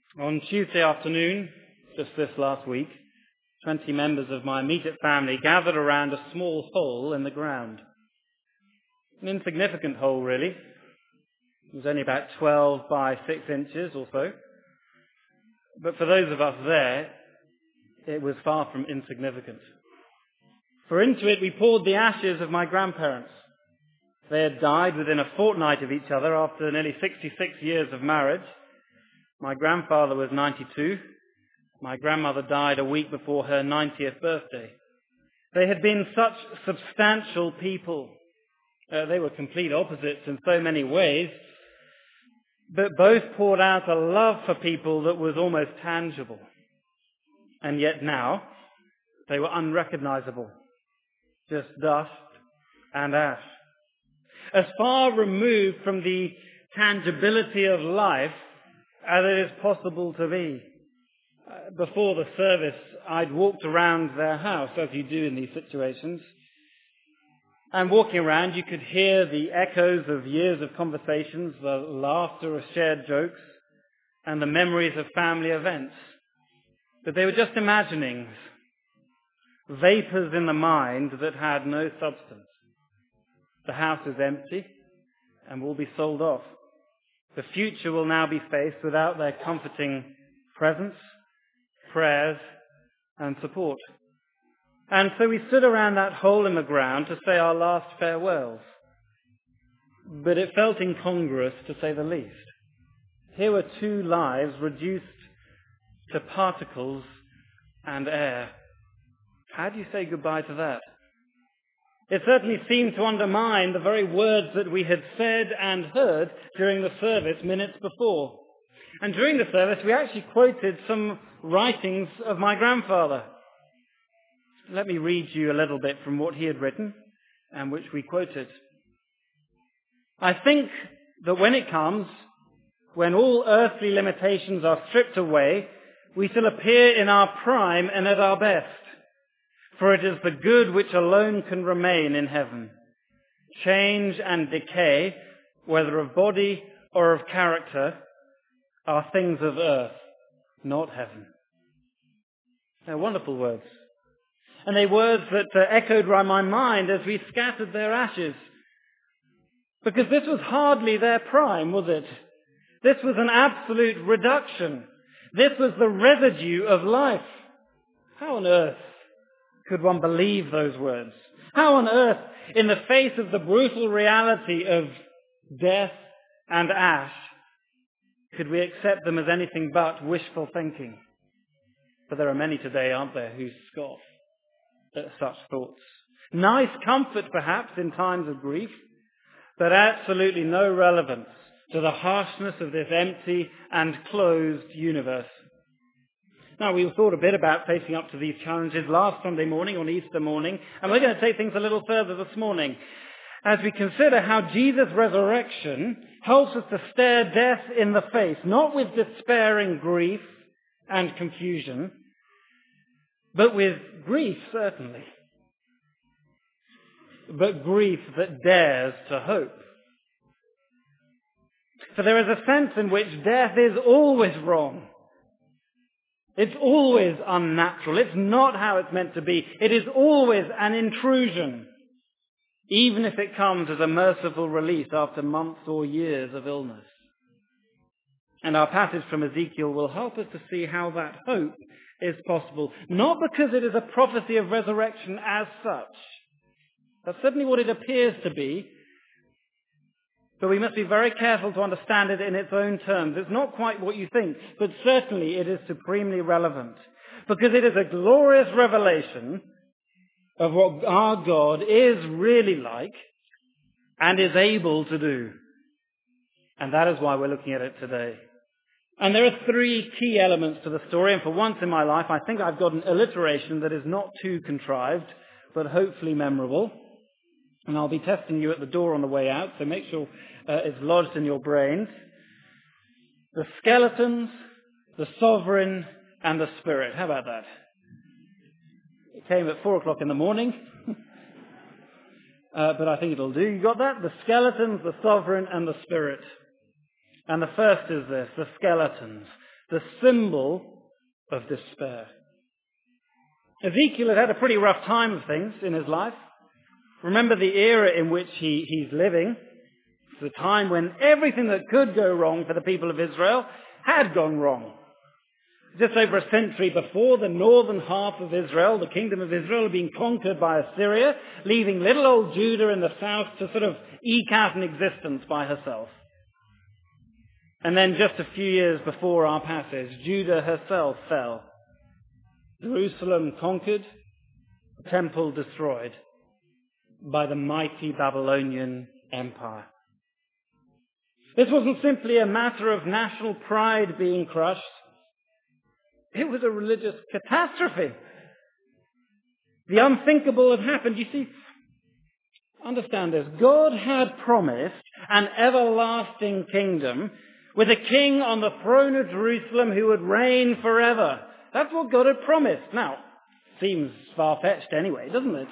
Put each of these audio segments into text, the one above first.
On Tuesday afternoon, just this last week, 20 members of my immediate family gathered around a small hole in the ground. An insignificant hole, really. It was only about 12 by 6 inches or so. But for those of us there, it was far from insignificant. For into it we poured the ashes of my grandparents. They had died within a fortnight of each other after nearly 66 years of marriage. My grandfather was 92. My grandmother died a week before her 90th birthday. They had been such substantial people. They were complete opposites in so many ways, but both poured out a love for people that was almost tangible. And yet now, they were unrecognizable. Just dust and ash. As far removed from the tangibility of life as it is possible to be. Before the service, I'd walked around their house, as you do in these situations. And walking around, you could hear the echoes of years of conversations, the laughter of shared jokes, and the memories of family events. But they were just imaginings, vapors in the mind that had no substance. The house is empty and will be sold off. The future will now be faced without their comforting presence, prayers, and support. And so we stood around that hole in the ground to say our last farewells. But it felt incongruous, to say the least. Here were two lives reduced to particles and air. How do you say goodbye to that? It certainly seemed to undermine the very words that we had said and heard during the service minutes before. And during the service, we actually quoted some writings of my grandfather. Let me read you a little bit from what he had written and which we quoted. I think that when it comes, when all earthly limitations are stripped away, we shall appear in our prime and at our best. For it is the good which alone can remain in heaven. Change and decay, whether of body or of character, are things of earth, not heaven. They're wonderful words. And they're words that echoed around my mind as we scattered their ashes. Because this was hardly their prime, was it? This was an absolute reduction. This was the residue of life. How on earth could one believe those words? How on earth, in the face of the brutal reality of death and ash, could we accept them as anything but wishful thinking? But there are many today, aren't there, who scoff at such thoughts. Nice comfort, perhaps, in times of grief, but absolutely no relevance to the harshness of this empty and closed universe. Now, we thought a bit about facing up to these challenges last Sunday morning, on Easter morning, and we're going to take things a little further this morning as we consider how Jesus' resurrection helps us to stare death in the face, not with despairing grief and confusion, but with grief, certainly. But grief that dares to hope. For there is a sense in which death is always wrong. It's always unnatural. It's not how it's meant to be. It is always an intrusion, even if it comes as a merciful release after months or years of illness. And our passage from Ezekiel will help us to see how that hope is possible, not because it is a prophecy of resurrection as such. That's certainly what it appears to be, but we must be very careful to understand it in its own terms. It's not quite what you think, but certainly it is supremely relevant, because it is a glorious revelation of what our God is really like and is able to do. And that is why we're looking at it today. And there are three key elements to the story, and for once in my life, I think I've got an alliteration that is not too contrived, but hopefully memorable. And I'll be testing you at the door on the way out, so make sure it's lodged in your brains. The skeletons, the sovereign, and the spirit. How about that? It came at 4 o'clock in the morning, but I think it'll do. You got that? The skeletons, the sovereign, and the spirit. And the first is this, the skeletons. the symbol of despair. Ezekiel had a pretty rough time of things in his life. Remember the era in which he's living. It's the time when everything that could go wrong for the people of Israel had gone wrong. Just over a century before, the northern half of Israel, the kingdom of Israel, had been conquered by Assyria, leaving little old Judah in the south to sort of eke out an existence by herself. And then just a few years before our passage, Judah herself fell. Jerusalem conquered, the temple destroyed by the mighty Babylonian Empire. This wasn't simply a matter of national pride being crushed. It was a religious catastrophe. The unthinkable had happened. You see, understand this. God had promised an everlasting kingdom with a king on the throne of Jerusalem who would reign forever. That's what God had promised. Now, seems far-fetched anyway, doesn't it?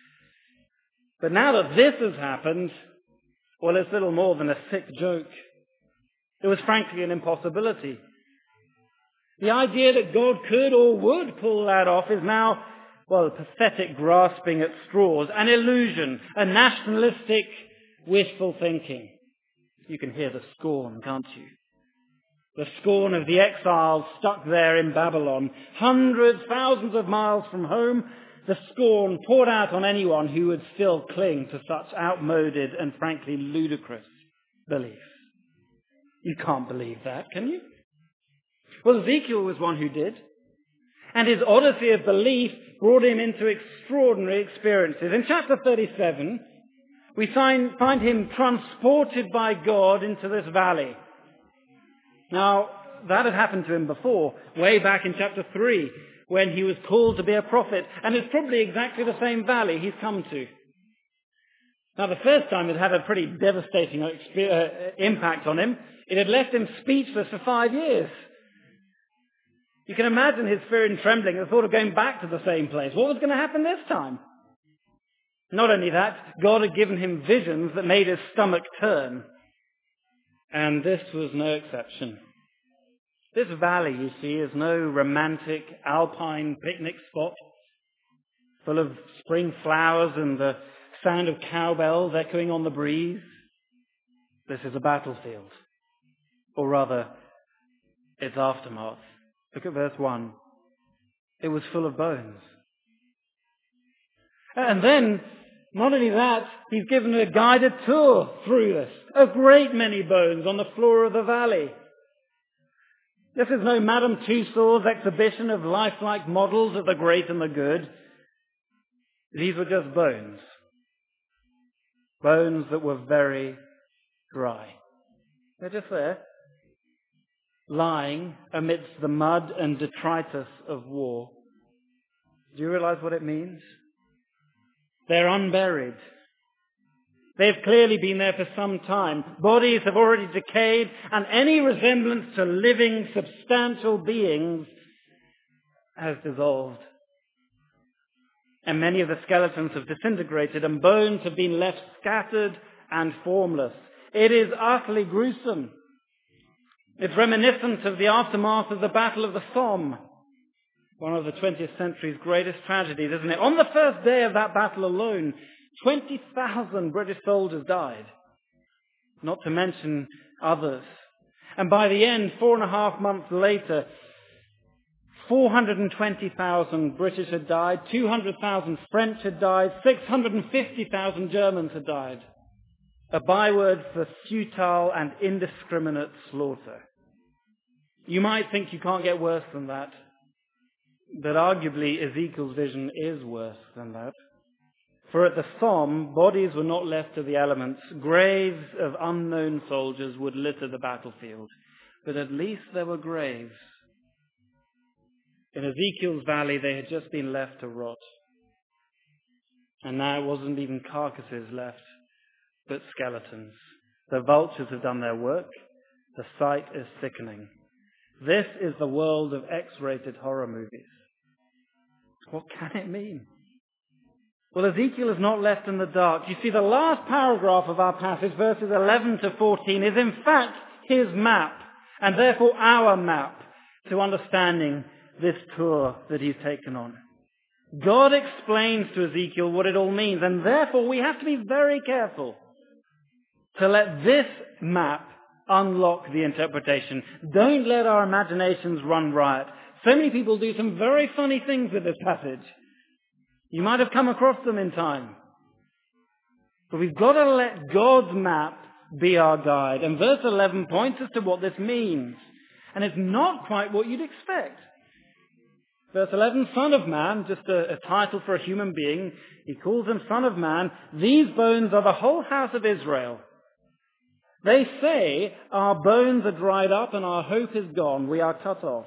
But now that this has happened, well, it's little more than a sick joke. It was frankly an impossibility. The idea that God could or would pull that off is now, well, pathetic grasping at straws, an illusion, a nationalistic wishful thinking. You can hear the scorn, can't you? The scorn of the exiles stuck there in Babylon, hundreds, thousands of miles from home, the scorn poured out on anyone who would still cling to such outmoded and frankly ludicrous beliefs. You can't believe that, can you? Well, Ezekiel was one who did. And his odyssey of belief brought him into extraordinary experiences. In chapter 37, we find him transported by God into this valley. Now, that had happened to him before, way back in chapter 3, when he was called to be a prophet. And it's probably exactly the same valley he's come to. Now, the first time it had a pretty devastating impact on him. It had left him speechless for 5 years. You can imagine his fear and trembling at the thought of going back to the same place. What was going to happen this time? Not only that, God had given him visions that made his stomach turn. And this was no exception. This valley, you see, is no romantic alpine picnic spot full of spring flowers and the sound of cowbells echoing on the breeze. This is a battlefield. Or rather, its aftermath. Look at verse 1. It was full of bones. And then, not only that, he's given a guided tour through this. A great many bones on the floor of the valley. This is no Madame Tussauds exhibition of lifelike models of the great and the good. These were just bones. Bones that were very dry. They're just there, lying amidst the mud and detritus of war. Do you realize what it means? They're unburied. They've clearly been there for some time. Bodies have already decayed, and any resemblance to living, substantial beings has dissolved. And many of the skeletons have disintegrated, and bones have been left scattered and formless. It is utterly gruesome. It's reminiscent of the aftermath of the Battle of the Somme, one of the 20th century's greatest tragedies, isn't it? On the first day of that battle alone, 20,000 British soldiers died, not to mention others. And by the end, 4.5 months later, 420,000 British had died, 200,000 French had died, 650,000 Germans had died. A byword for futile and indiscriminate slaughter. You might think you can't get worse than that, but arguably Ezekiel's vision is worse than that. For at the Somme, bodies were not left to the elements. Graves of unknown soldiers would litter the battlefield, but at least there were graves. In Ezekiel's valley, they had just been left to rot. And now it wasn't even carcasses left, but skeletons. The vultures have done their work. The sight is sickening. This is the world of X-rated horror movies. What can it mean? Well, Ezekiel is not left in the dark. You see, the last paragraph of our passage, verses 11 to 14, is in fact his map, and therefore our map. to understanding this tour that he's taken on. God explains to Ezekiel what it all means, and therefore we have to be very careful to let this map unlock the interpretation. Don't let our imaginations run riot. So many people do some very funny things with this passage. You might have come across them in time. But we've got to let God's map be our guide. And verse 11 points us to what this means. And it's not quite what you'd expect. Verse 11, Son of Man, just a title for a human being. He calls him Son of Man. These bones are the whole house of Israel. They say, our bones are dried up and our hope is gone. We are cut off.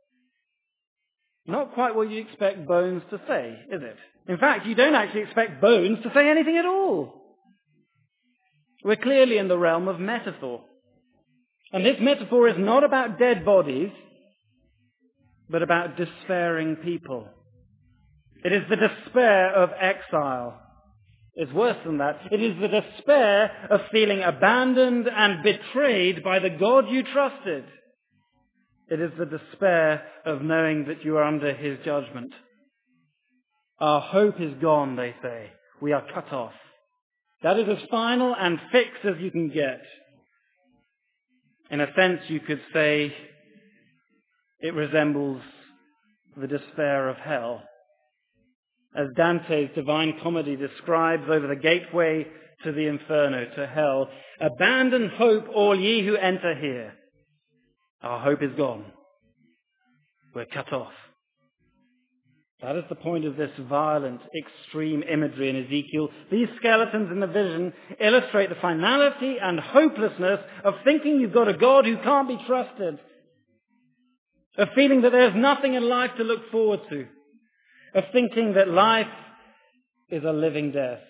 Not quite what you expect bones to say, is it? In fact, you don't actually expect bones to say anything at all. We're clearly in the realm of metaphor. And this metaphor is not about dead bodies, but about despairing people. It is the despair of exile. It's worse than that. It is the despair of feeling abandoned and betrayed by the God you trusted. It is the despair of knowing that you are under his judgment. Our hope is gone, they say. We are cut off. That is as final and fixed as you can get. In a sense, you could say it resembles the despair of hell. As Dante's Divine Comedy describes over the gateway to the inferno, to hell, abandon hope, all ye who enter here. Our hope is gone. We're cut off. That is the point of this violent, extreme imagery in Ezekiel. These skeletons in the vision illustrate the finality and hopelessness of thinking you've got a God who can't be trusted. Of feeling that there's nothing in life to look forward to. Of thinking that life is a living death.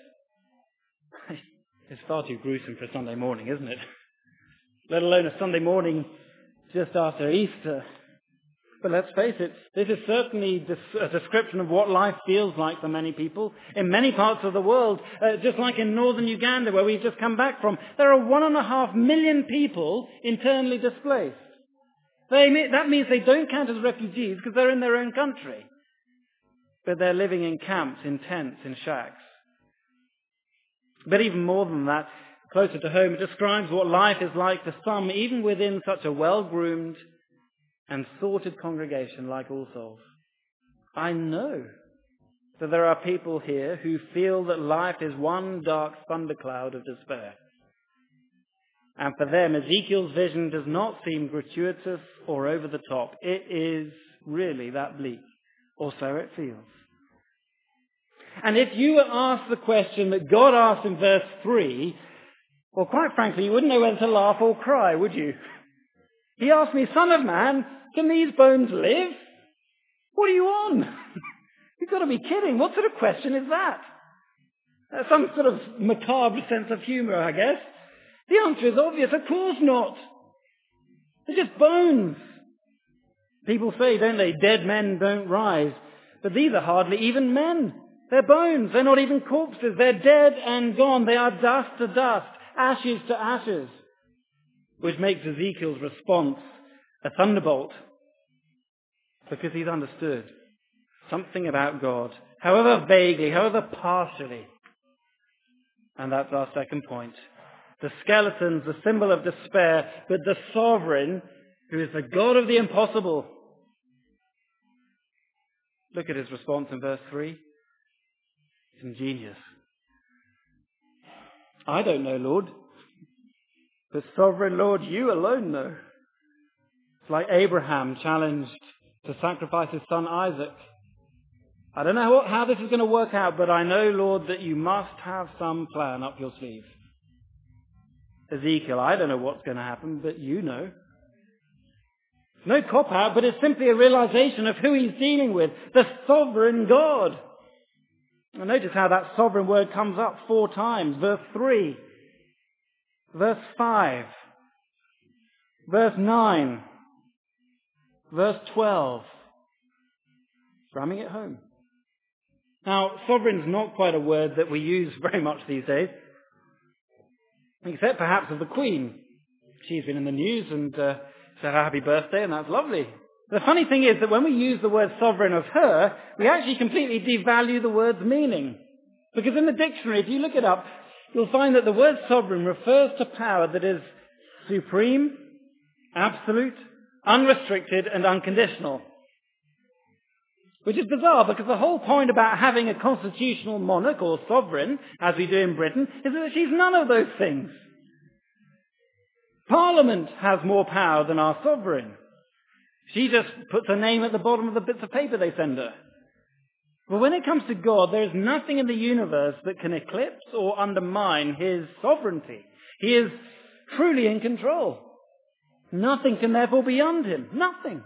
It's far too gruesome for a Sunday morning, isn't it? Let alone a Sunday morning just after Easter. But let's face it, this is certainly a description of what life feels like for many people in many parts of the world. Just like in northern Uganda, where we've just come back from, there are 1.5 million people internally displaced. That means they don't count as refugees because they're in their own country. But they're living in camps, in tents, in shacks. But even more than that, closer to home, it describes what life is like for some, even within such a well-groomed and sorted congregation like All Souls. I know that there are people here who feel that life is one dark thundercloud of despair. And for them, Ezekiel's vision does not seem gratuitous or over the top. It is really that bleak. Or so it feels. And if you were asked the question that God asked in verse 3, well, quite frankly, you wouldn't know whether to laugh or cry, would you? He asked me, Son of man, can these bones live? What are you on? You've got to be kidding. What sort of question is that? Some sort of macabre sense of humour, I guess. The answer is obvious. Of course not. They're just bones. People say, don't they, dead men don't rise. But these are hardly even men. They're bones. They're not even corpses. They're dead and gone. They are dust to dust, ashes to ashes. Which makes Ezekiel's response a thunderbolt. Because he's understood something about God, however vaguely, however partially. And that's our second point. The skeletons, the symbol of despair, but the sovereign, who is the God of the impossible. Look at his response in verse 3. It's ingenious. I don't know, Lord. The sovereign Lord, you alone know. It's like Abraham challenged to sacrifice his son Isaac. I don't know how this is going to work out, but I know, Lord, that you must have some plan up your sleeve. Ezekiel, I don't know what's going to happen, but you know. No cop-out, but it's simply a realization of who he's dealing with, the sovereign God. And notice how that sovereign word comes up 4 times. Verse 3, verse 5, verse 9, verse 12. Ramming it home. Now, sovereign's not quite a word that we use very much these days, except perhaps of the Queen. She's been in the news and said a happy birthday, and that's lovely. The funny thing is that when we use the word sovereign of her, we actually completely devalue the word's meaning. Because in the dictionary, if you look it up, you'll find that the word sovereign refers to power that is supreme, absolute, unrestricted, and unconditional. Which is bizarre, because the whole point about having a constitutional monarch or sovereign, as we do in Britain, is that she's none of those things. Parliament has more power than our sovereign. She just puts her name at the bottom of the bits of paper they send her. But when it comes to God, there is nothing in the universe that can eclipse or undermine his sovereignty. He is truly in control. Nothing can therefore be beyond him. Nothing.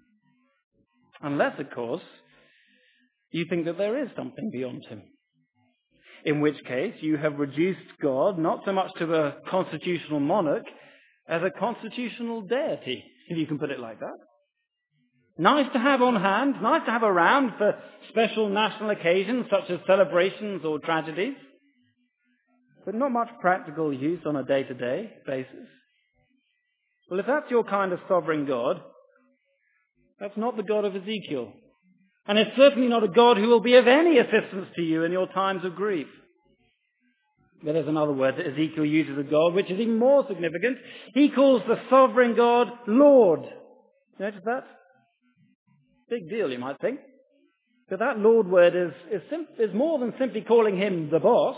Unless, of course, you think that there is something beyond him. In which case, you have reduced God not so much to a constitutional monarch as a constitutional deity, if you can put it like that. Nice to have on hand, nice to have around for special national occasions such as celebrations or tragedies, but not much practical use on a day-to-day basis. Well, if that's your kind of sovereign God, that's not the God of Ezekiel. And it's certainly not a God who will be of any assistance to you in your times of grief. But there's another word that Ezekiel uses of God, which is even more significant. He calls the sovereign God Lord. Notice that? Big deal, you might think. But that Lord word is more than simply calling him the boss.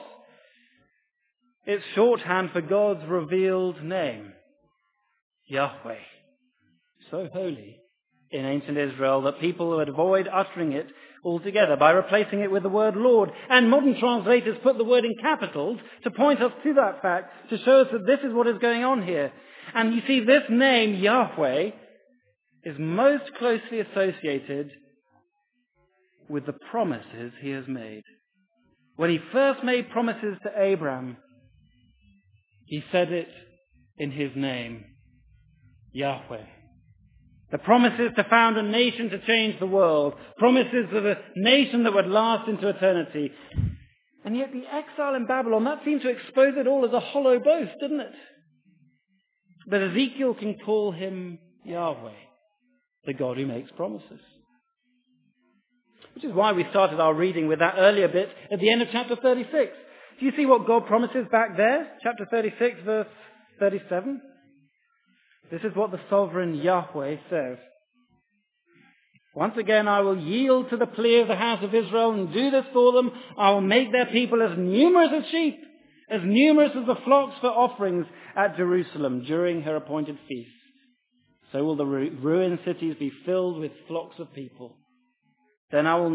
It's shorthand for God's revealed name, Yahweh. So holy in ancient Israel that people would avoid uttering it altogether by replacing it with the word Lord. And modern translators put the word in capitals to point us to that fact, to show us that this is what is going on here. And you see, this name, Yahweh, is most closely associated with the promises he has made. When he first made promises to Abraham, he said it in his name, Yahweh. The promises to found a nation to change the world. Promises of a nation that would last into eternity. And yet the exile in Babylon, that seemed to expose it all as a hollow boast, didn't it? But Ezekiel can call him Yahweh, the God who makes promises. Which is why we started our reading with that earlier bit at the end of chapter 36. Do you see what God promises back there? Chapter 36, verse 37. This is what the sovereign Yahweh says. Once again, I will yield to the plea of the house of Israel and do this for them. I will make their people as numerous as sheep, as numerous as the flocks for offerings at Jerusalem during her appointed feast. So will the ruined cities be filled with flocks of people. Then you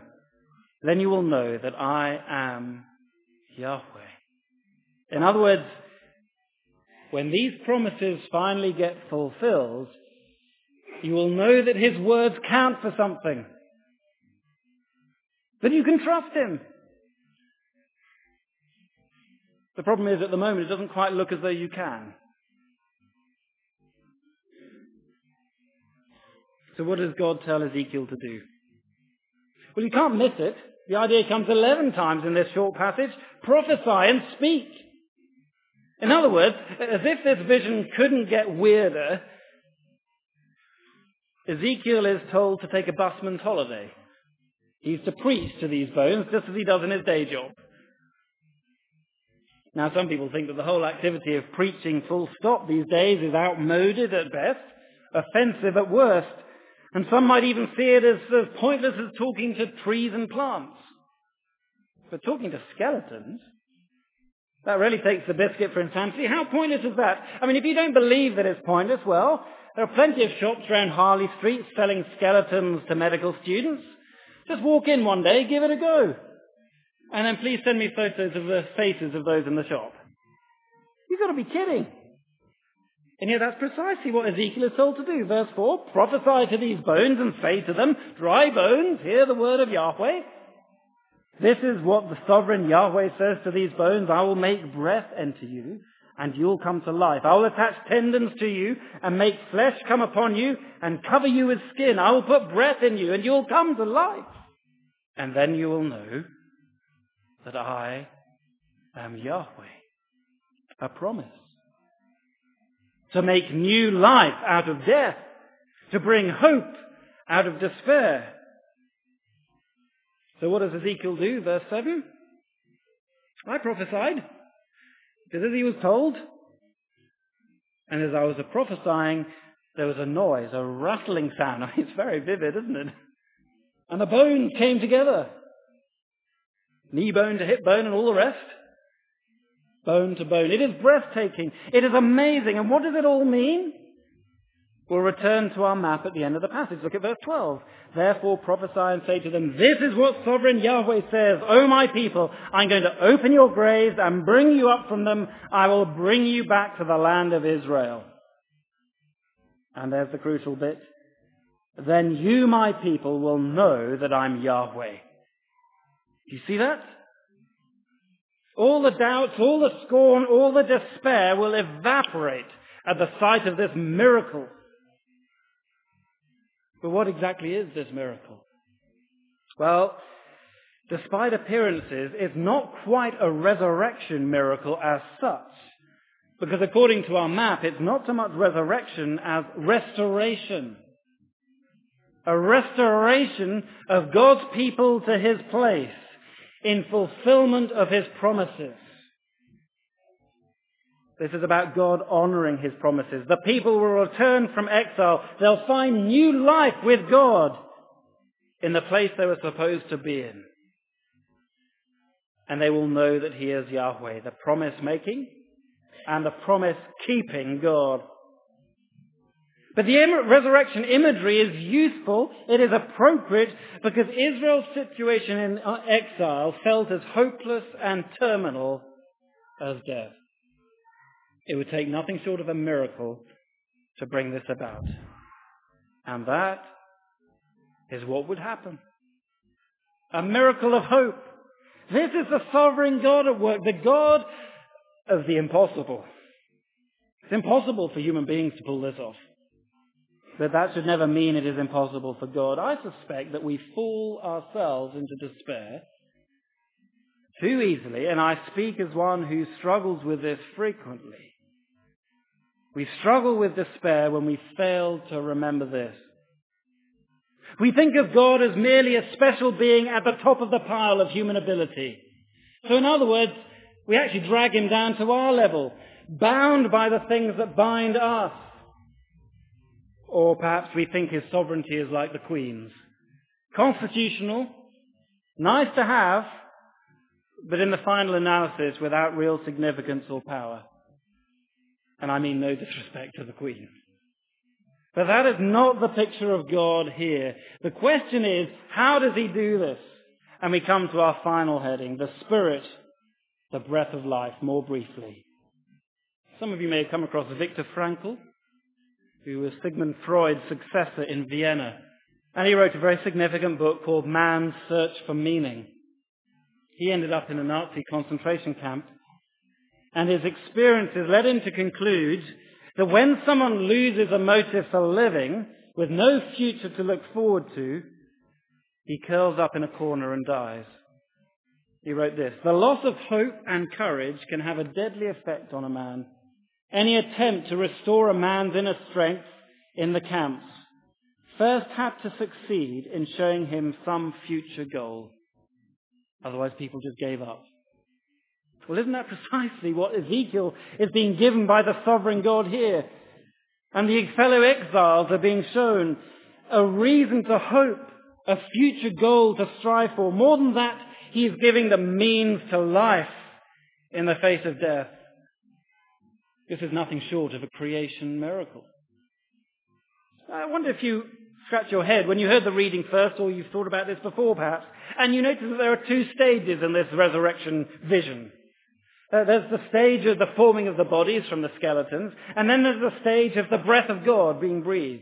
will know that I am Yahweh. In other words, when these promises finally get fulfilled, you will know that his words count for something. That you can trust him. The problem is, at the moment, it doesn't quite look as though you can. So what does God tell Ezekiel to do? Well, you can't miss it. The idea comes 11 times in this short passage. Prophesy and speak. In other words, as if this vision couldn't get weirder, Ezekiel is told to take a busman's holiday. He's to preach to these bones just as he does in his day job. Now, some people think that the whole activity of preaching full stop these days is outmoded at best, offensive at worst, and some might even see it as pointless as talking to trees and plants. But talking to skeletons, that really takes the biscuit for insanity. How pointless is that? I mean, if you don't believe that it's pointless, well, there are plenty of shops around Harley Street selling skeletons to medical students. Just walk in one day, give it a go. And then please send me photos of the faces of those in the shop. You've got to be kidding. And yet that's precisely what Ezekiel is told to do. Verse 4, prophesy to these bones and say to them, dry bones, hear the word of Yahweh. This is what the sovereign Yahweh says to these bones. I will make breath enter you, and you'll come to life. I will attach tendons to you, and make flesh come upon you, and cover you with skin. I will put breath in you, and you'll come to life. And then you will know that I am Yahweh. A promise. To make new life out of death. to bring hope out of despair. So what does Ezekiel do? Verse 7. I prophesied, just as he was told. And as I was prophesying, there was a noise, a rattling sound. It's very vivid, isn't it? And the bones came together. Knee bone to hip bone and all the rest. Bone to bone. It is breathtaking. It is amazing. And what does it all mean? We'll return to our map at the end of the passage. Look at verse 12. Therefore prophesy and say to them, this is what sovereign Yahweh says, O my people, I'm going to open your graves and bring you up from them. I will bring you back to the land of Israel. And there's the crucial bit. Then you, my people, will know that I'm Yahweh. Do you see that? All the doubts, all the scorn, all the despair will evaporate at the sight of this miracle. But what exactly is this miracle? Well, despite appearances, it's not quite a resurrection miracle as such. Because according to our map, it's not so much resurrection as restoration. A restoration of God's people to his place in fulfillment of his promises. This is about God honoring his promises. The people will return from exile. They'll find new life with God in the place they were supposed to be in. And they will know that he is Yahweh, the promise-making and the promise-keeping God. But the resurrection imagery is useful, it is appropriate, because Israel's situation in exile felt as hopeless and terminal as death. It would take nothing short of a miracle to bring this about. And that is what would happen. A miracle of hope. This is the sovereign God at work, the God of the impossible. It's impossible for human beings to pull this off. But that should never mean it is impossible for God. I suspect that we fool ourselves into despair too easily, and I speak as one who struggles with this frequently. We struggle with despair when we fail to remember this. We think of God as merely a special being at the top of the pile of human ability. So in other words, we actually drag him down to our level, bound by the things that bind us. Or perhaps we think his sovereignty is like the Queen's. Constitutional, nice to have, but in the final analysis without real significance or power. And I mean no disrespect to the Queen. But that is not the picture of God here. The question is, how does he do this? And we come to our final heading, the Spirit, the breath of life, more briefly. Some of you may have come across Viktor Frankl, who was Sigmund Freud's successor in Vienna. And he wrote a very significant book called Man's Search for Meaning. He ended up in a Nazi concentration camp. And his experiences led him to conclude that when someone loses a motive for living, with no future to look forward to, he curls up in a corner and dies. He wrote this: the loss of hope and courage can have a deadly effect on a man. Any attempt to restore a man's inner strength in the camps first had to succeed in showing him some future goal. Otherwise people just gave up. Well, isn't that precisely what Ezekiel is being given by the sovereign God here? And the fellow exiles are being shown a reason to hope, a future goal to strive for. More than that, he is giving them means to life in the face of death. This is nothing short of a creation miracle. I wonder if you scratch your head when you heard the reading first, or you've thought about this before perhaps, and you notice that there are two stages in this resurrection vision. There's the stage of the forming of the bodies from the skeletons, and then there's the stage of the breath of God being breathed.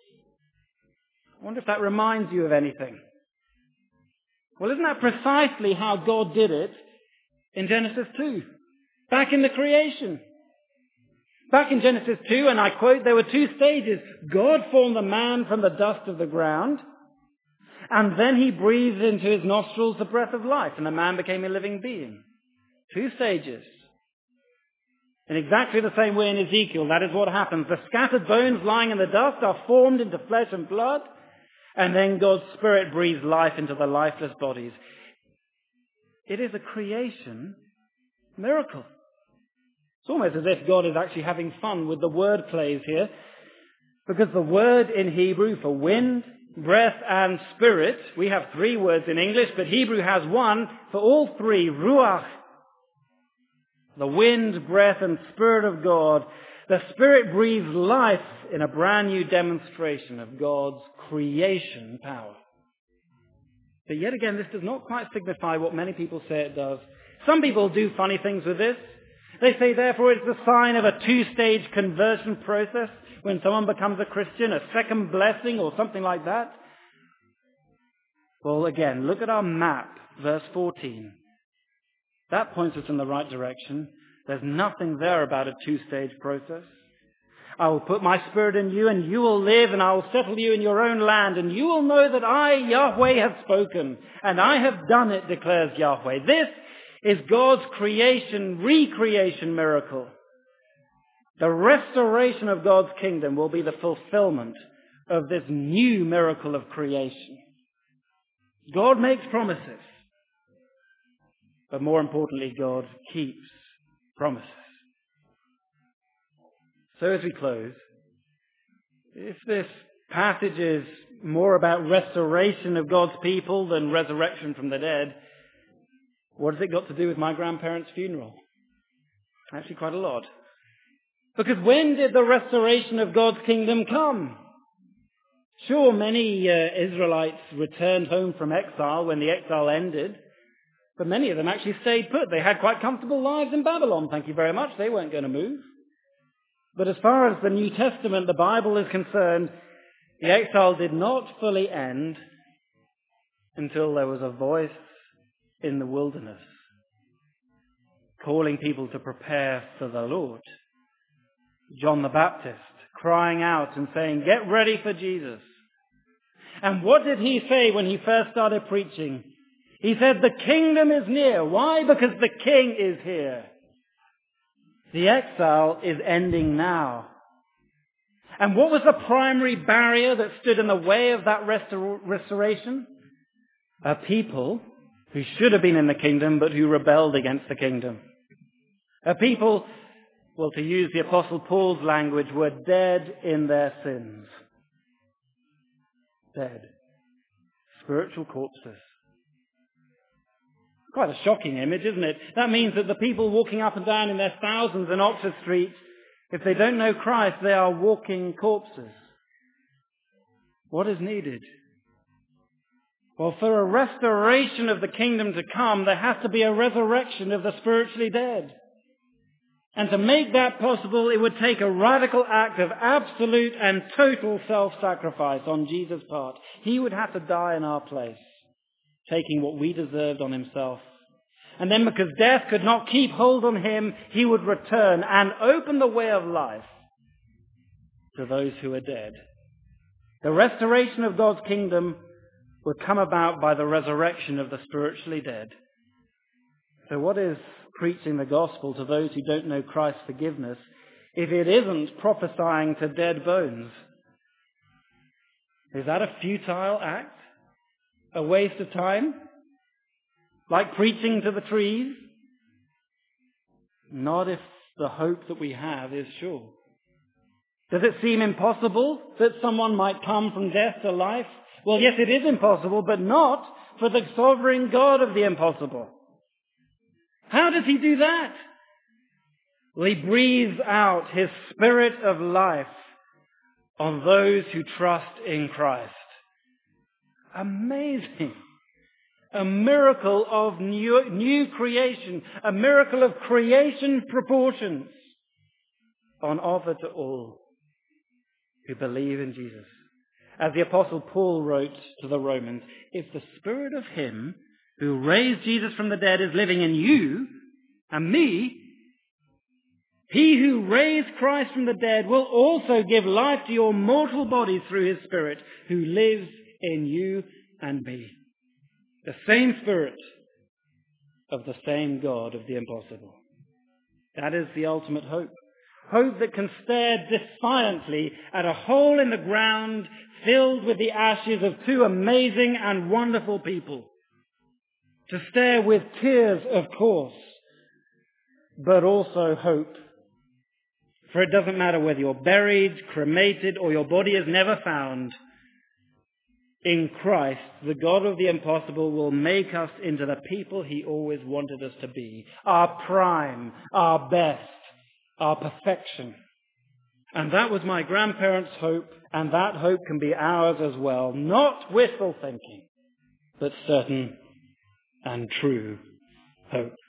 I wonder if that reminds you of anything. Well, isn't that precisely how God did it in Genesis 2? Back in the creation. Back in Genesis 2, and I quote, there were two stages. God formed the man from the dust of the ground, and then he breathed into his nostrils the breath of life, and the man became a living being. Two stages. In exactly the same way in Ezekiel, that is what happens. The scattered bones lying in the dust are formed into flesh and blood, and then God's Spirit breathes life into the lifeless bodies. It is a creation miracle. It's almost as if God is actually having fun with the word plays here, because the word in Hebrew for wind, breath and spirit, we have three words in English, but Hebrew has one for all three, ruach. The wind, breath and spirit of God. The Spirit breathes life in a brand new demonstration of God's creation power. But yet again, this does not quite signify what many people say it does. Some people do funny things with this. They say, therefore, it's the sign of a two-stage conversion process when someone becomes a Christian, a second blessing or something like that. Well, again, look at our map, verse 14. That points us in the right direction. There's nothing there about a two-stage process. I will put my Spirit in you, and you will live, and I will settle you in your own land, and you will know that I, Yahweh, have spoken, and I have done it, declares Yahweh. This is God's creation, recreation miracle. The restoration of God's kingdom will be the fulfillment of this new miracle of creation. God makes promises. But more importantly, God keeps promises. So as we close, if this passage is more about restoration of God's people than resurrection from the dead, what has it got to do with my grandparents' funeral? Actually quite a lot. Because when did the restoration of God's kingdom come? Sure, many Israelites returned home from exile when the exile ended. But many of them actually stayed put. They had quite comfortable lives in Babylon, thank you very much. They weren't going to move. But as far as the New Testament, the Bible is concerned, the exile did not fully end until there was a voice in the wilderness calling people to prepare for the Lord. John the Baptist crying out and saying, get ready for Jesus. And what did he say when he first started preaching? He said, the kingdom is near. Why? Because the king is here. The exile is ending now. And what was the primary barrier that stood in the way of that restoration? A people who should have been in the kingdom, but who rebelled against the kingdom. A people, well, to use the Apostle Paul's language, were dead in their sins. Dead. Spiritual corpses. Quite a shocking image, isn't it? That means that the people walking up and down in their thousands in Oxford Street, if they don't know Christ, they are walking corpses. What is needed? Well, for a restoration of the kingdom to come, there has to be a resurrection of the spiritually dead. And to make that possible, it would take a radical act of absolute and total self-sacrifice on Jesus' part. He would have to die in our place, taking what we deserved on himself. And then because death could not keep hold on him, he would return and open the way of life to those who are dead. The restoration of God's kingdom would come about by the resurrection of the spiritually dead. So what is preaching the gospel to those who don't know Christ's forgiveness if it isn't prophesying to dead bones? Is that a futile act? A waste of time? Like preaching to the trees? Not if the hope that we have is sure. Does it seem impossible that someone might come from death to life? Well, yes, it is impossible, but not for the sovereign God of the impossible. How does he do that? Well, he breathes out his spirit of life on those who trust in Christ. Amazing. A miracle of new creation. A miracle of creation proportions on offer to all who believe in Jesus. As the Apostle Paul wrote to the Romans, if the spirit of him who raised Jesus from the dead is living in you and me, he who raised Christ from the dead will also give life to your mortal bodies through his Spirit who lives in you and me. The same Spirit of the same God of the impossible. That is the ultimate hope. Hope that can stare defiantly at a hole in the ground filled with the ashes of two amazing and wonderful people. To stare with tears, of course, but also hope. For it doesn't matter whether you're buried, cremated, or your body is never found. In Christ, the God of the impossible will make us into the people he always wanted us to be. Our prime, our best, our perfection. And that was my grandparents' hope, and that hope can be ours as well. Not wishful thinking, but certain and true hope.